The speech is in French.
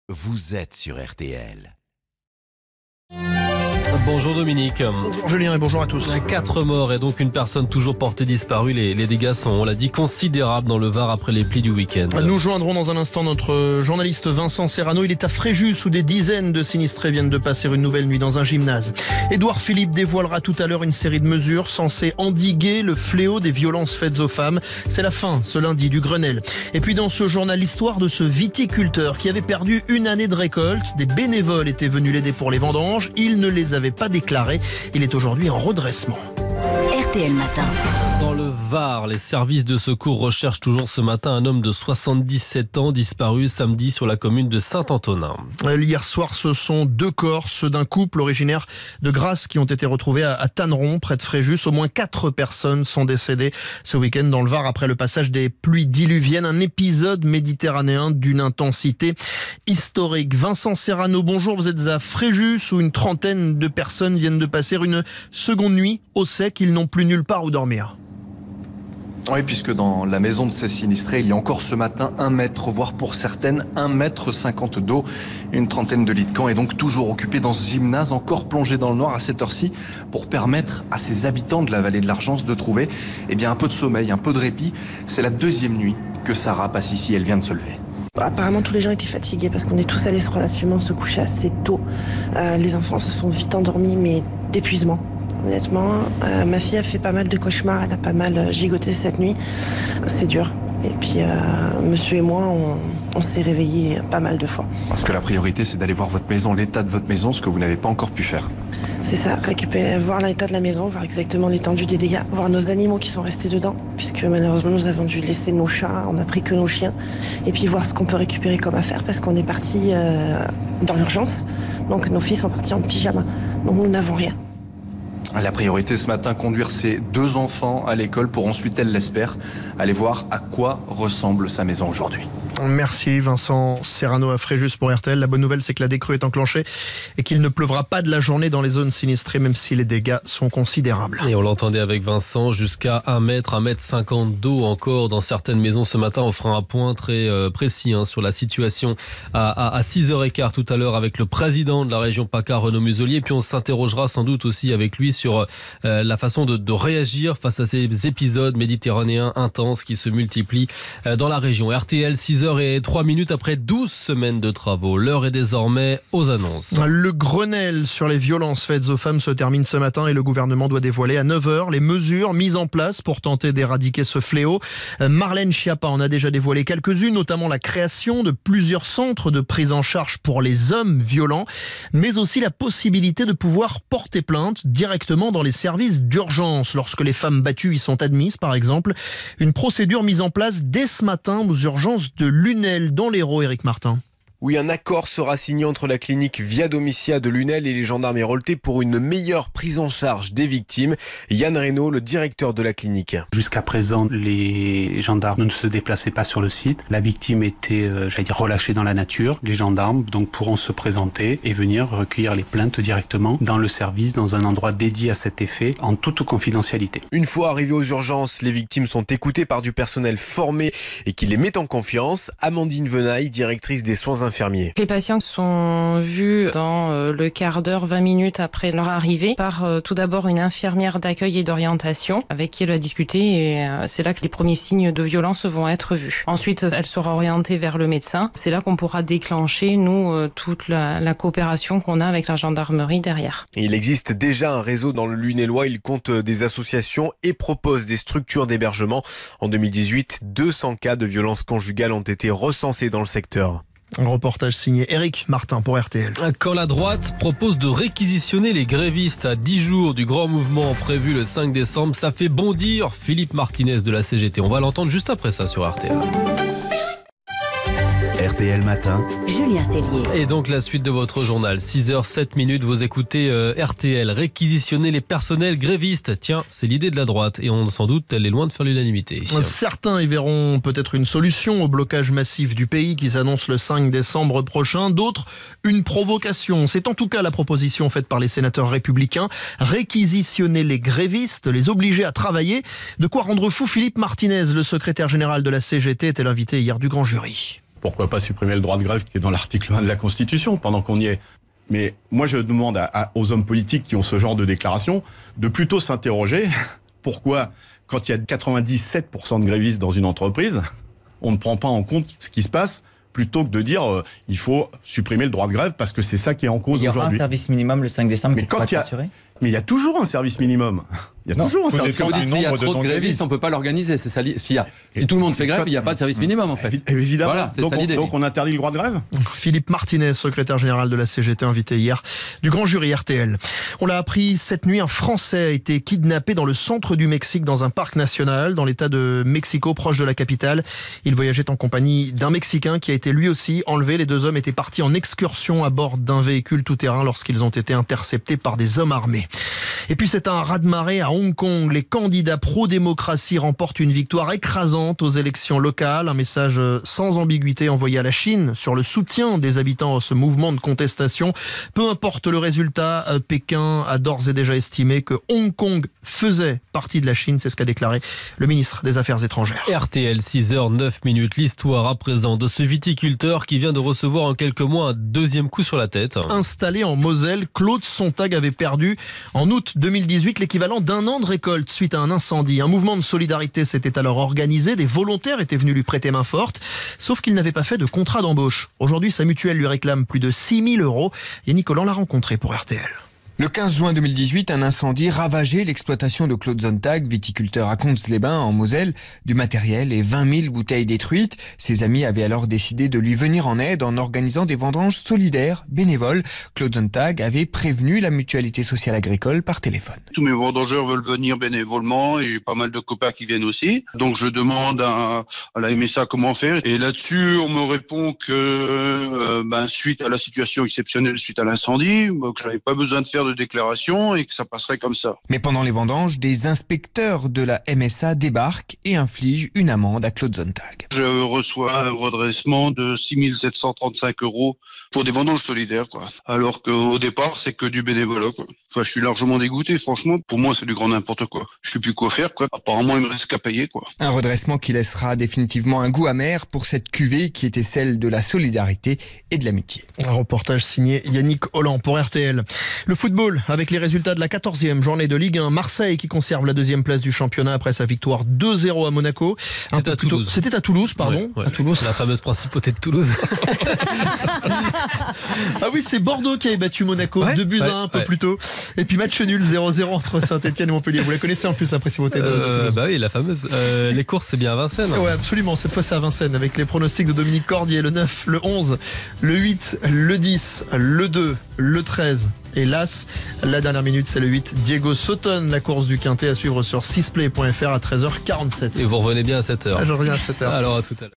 vous êtes sur RTL. Bonjour Dominique. Bonjour Julien et bonjour à tous. 4 morts et donc une personne toujours portée disparue. Les dégâts sont, on l'a dit, considérables dans le Var après les pluies du week-end. Nous joindrons dans un instant notre journaliste Vincent Serrano. Il est à Fréjus où des dizaines de sinistrés viennent de passer une nouvelle nuit dans un gymnase. Édouard Philippe dévoilera tout à l'heure une série de mesures censées endiguer le fléau des violences faites aux femmes. C'est la fin ce lundi du Grenelle. Et puis dans ce journal, l'histoire de ce viticulteur qui avait perdu une année de récolte. Des bénévoles étaient venus l'aider pour les vendanges. Il ne les avait pas déclaré. Il est aujourd'hui en redressement. RTL Matin. Dans le Var, les services de secours recherchent toujours ce matin un homme de 77 ans disparu samedi sur la commune de Saint-Antonin. Hier soir, ce sont 2 corps, ceux d'un couple originaire de Grasse qui ont été retrouvés à Tanneron, près de Fréjus. Au moins 4 personnes sont décédées ce week-end dans le Var après le passage des pluies diluviennes. Un épisode méditerranéen d'une intensité historique. Vincent Serrano, bonjour. Vous êtes à Fréjus où une trentaine de personnes viennent de passer une seconde nuit au sec. Ils n'ont plus nulle part où dormir. Oui, puisque dans la maison de ces sinistrés, il y a encore ce matin 1 mètre, voire pour certaines 1,50 m d'eau. Une trentaine de lits de camp est donc toujours occupée dans ce gymnase, encore plongé dans le noir à cette heure-ci, pour permettre à ces habitants de la vallée de l'Argence de trouver un peu de sommeil, un peu de répit. C'est la 2e nuit que Sarah passe ici, elle vient de se lever. Apparemment tous les gens étaient fatigués parce qu'on est tous allés relativement se coucher assez tôt. Les enfants se sont vite endormis, mais d'épuisement. Honnêtement, ma fille a fait pas mal de cauchemars, elle a pas mal gigoté cette nuit. C'est dur. Et puis monsieur et moi, on s'est réveillés pas mal de fois. Parce que la priorité, c'est d'aller voir votre maison, l'état de votre maison, ce que vous n'avez pas encore pu faire. C'est ça, voir l'état de la maison, voir exactement l'étendue des dégâts, voir nos animaux qui sont restés dedans, puisque malheureusement nous avons dû laisser nos chats, on n'a pris que nos chiens, et puis voir ce qu'on peut récupérer comme affaire, parce qu'on est parti dans l'urgence, donc nos filles sont parties en pyjama, donc nous n'avons rien. La priorité ce matin, conduire ses 2 enfants à l'école pour ensuite, elle l'espère, aller voir à quoi ressemble sa maison aujourd'hui. Merci Vincent Serrano à Fréjus pour RTL. La bonne nouvelle, c'est que la décrue est enclenchée et qu'il ne pleuvra pas de la journée dans les zones sinistrées, même si les dégâts sont considérables. Et on l'entendait avec Vincent, jusqu'à 1 mètre, 1,50 m d'eau encore dans certaines maisons ce matin. On fera un point très précis sur la situation à 6h15 tout à l'heure avec le président de la région PACA, Renaud Muselier. Et puis on s'interrogera sans doute aussi avec lui sur la façon de réagir face à ces épisodes méditerranéens intenses qui se multiplient dans la région. RTL, 6h03 après 12 semaines de travaux. L'heure est désormais aux annonces. Le Grenelle sur les violences faites aux femmes se termine ce matin et le gouvernement doit dévoiler à 9h les mesures mises en place pour tenter d'éradiquer ce fléau. Marlène Schiappa en a déjà dévoilé quelques-unes, notamment la création de plusieurs centres de prise en charge pour les hommes violents, mais aussi la possibilité de pouvoir porter plainte directement dans les services d'urgence lorsque les femmes battues y sont admises, par exemple. Une procédure mise en place dès ce matin aux urgences de Lunel dans l'Hérault, Éric Martin. Oui, un accord sera signé entre la clinique Via Domitia de Lunel et les gendarmes héroltais pour une meilleure prise en charge des victimes. Yann Reynaud, le directeur de la clinique. Jusqu'à présent, les gendarmes ne se déplaçaient pas sur le site. La victime était, relâchée dans la nature. Les gendarmes donc pourront se présenter et venir recueillir les plaintes directement dans le service, dans un endroit dédié à cet effet, en toute confidentialité. Une fois arrivées aux urgences, les victimes sont écoutées par du personnel formé et qui les met en confiance. Amandine Venaille, directrice des soins infirmiers. Les patients sont vus dans le quart d'heure, 20 minutes après leur arrivée par tout d'abord une infirmière d'accueil et d'orientation avec qui elle a discuté et c'est là que les premiers signes de violence vont être vus. Ensuite, elle sera orientée vers le médecin. C'est là qu'on pourra déclencher, nous, toute la coopération qu'on a avec la gendarmerie derrière. Il existe déjà un réseau dans le Lunélois. Il compte des associations et propose des structures d'hébergement. En 2018, 200 cas de violences conjugales ont été recensés dans le secteur. Un reportage signé Éric Martin pour RTL. Quand la droite propose de réquisitionner les grévistes à 10 jours du grand mouvement prévu le 5 décembre, ça fait bondir Philippe Martinez de la CGT. On va l'entendre juste après ça sur RTL. RTL Matin, Julien Cellier. Et donc la suite de votre journal, 6h07, vous écoutez RTL, réquisitionner les personnels grévistes. Tiens, c'est l'idée de la droite et sans doute elle est loin de faire l'unanimité. Certains y verront peut-être une solution au blocage massif du pays qui s'annonce le 5 décembre prochain, d'autres une provocation. C'est en tout cas la proposition faite par les sénateurs républicains, réquisitionner les grévistes, les obliger à travailler. De quoi rendre fou Philippe Martinez, le secrétaire général de la CGT, était l'invité hier du grand jury. Pourquoi pas supprimer le droit de grève qui est dans l'article 1 de la Constitution pendant qu'on y est? Mais moi, je demande aux hommes politiques qui ont ce genre de déclaration de plutôt s'interroger pourquoi, quand il y a 97% de grévistes dans une entreprise, on ne prend pas en compte ce qui se passe, plutôt que de dire il faut supprimer le droit de grève parce que c'est ça qui est en cause aujourd'hui. Il y aura un service minimum le 5 décembre mais qui pourra être assuré. Mais il y a toujours un service minimum. Il y a toujours un service minimum. S'il y a trop de grévistes, on ne peut pas l'organiser. C'est ça. Si tout le monde fait grève, il n'y a pas de service minimum en fait. Évidemment. Voilà, donc on interdit le droit de grève. Philippe Martinez, secrétaire général de la CGT, invité hier du grand jury RTL. On l'a appris cette nuit, un Français a été kidnappé dans le centre du Mexique, dans un parc national, dans l'état de Mexico, proche de la capitale. Il voyageait en compagnie d'un Mexicain qui a été lui aussi enlevé. Les deux hommes étaient partis en excursion à bord d'un véhicule tout-terrain lorsqu'ils ont été interceptés par des hommes armés. Et puis c'est un raz-de-marée à Hong Kong. Les candidats pro-démocratie remportent une victoire écrasante aux élections locales. Un message sans ambiguïté envoyé à la Chine sur le soutien des habitants à ce mouvement de contestation. Peu importe le résultat, Pékin a d'ores et déjà estimé que Hong Kong faisait partie de la Chine. C'est ce qu'a déclaré le ministre des Affaires étrangères. RTL, 6h09. L'histoire à présent de ce viticulteur qui vient de recevoir en quelques mois un deuxième coup sur la tête. Installé en Moselle, Claude Sontag avait perdu en août 2018 l'équivalent d'un an de récolte suite à un incendie. Un mouvement de solidarité s'était alors organisé, des volontaires étaient venus lui prêter main forte, sauf qu'il n'avait pas fait de contrat d'embauche. Aujourd'hui, sa mutuelle lui réclame plus de 6 000 €. Yannick Collant l'a rencontré pour RTL. Le 15 juin 2018, un incendie ravageait l'exploitation de Claude Sontag, viticulteur à Comps-les-Bains en Moselle. Du matériel et 20 000 bouteilles détruites. Ses amis avaient alors décidé de lui venir en aide en organisant des vendanges solidaires, bénévoles. Claude Sontag avait prévenu la mutualité sociale agricole par téléphone. Tous mes vendangeurs veulent venir bénévolement et j'ai pas mal de copains qui viennent aussi. Donc je demande à la MSA comment faire. Et là-dessus, on me répond que suite à la situation exceptionnelle, suite à l'incendie, que j'avais pas besoin de faire de déclaration et que ça passerait comme ça. Mais pendant les vendanges, des inspecteurs de la MSA débarquent et infligent une amende à Claude Sontag. Je reçois un redressement de 6 735 € pour des vendanges solidaires, quoi. Alors qu'au départ, c'est que du bénévolat, quoi. Enfin, je suis largement dégoûté, franchement. Pour moi, c'est du grand n'importe quoi. Je sais plus quoi faire, quoi. Apparemment, il me reste qu'à payer, quoi. Un redressement qui laissera définitivement un goût amer pour cette cuvée qui était celle de la solidarité et de l'amitié. Un reportage signé Yannick Collant pour RTL. Le football avec les résultats de la 14e journée de Ligue 1. Marseille qui conserve la deuxième place du championnat après sa victoire 2-0 à Monaco. C'était à Toulouse, pardon. Ouais. À Toulouse. La fameuse principauté de Toulouse. Ah oui, c'est Bordeaux qui avait battu Monaco 2-1 un peu plus tôt. Et puis match nul 0-0 entre Saint-Etienne et Montpellier. Vous la connaissez en plus, la principauté de Toulouse. Bah oui, la fameuse. Les courses, c'est bien à Vincennes. Ouais, absolument. Cette fois, c'est à Vincennes avec les pronostics de Dominique Cordier. Le 9, le 11, le 8, le 10, le 2, le 13. Et l'As, la dernière minute, c'est le 8. Diego Sotton, la course du Quintet à suivre sur 6play.fr à 13h47. Et vous revenez bien à 7h. Je reviens à 7h. Alors à tout à l'heure.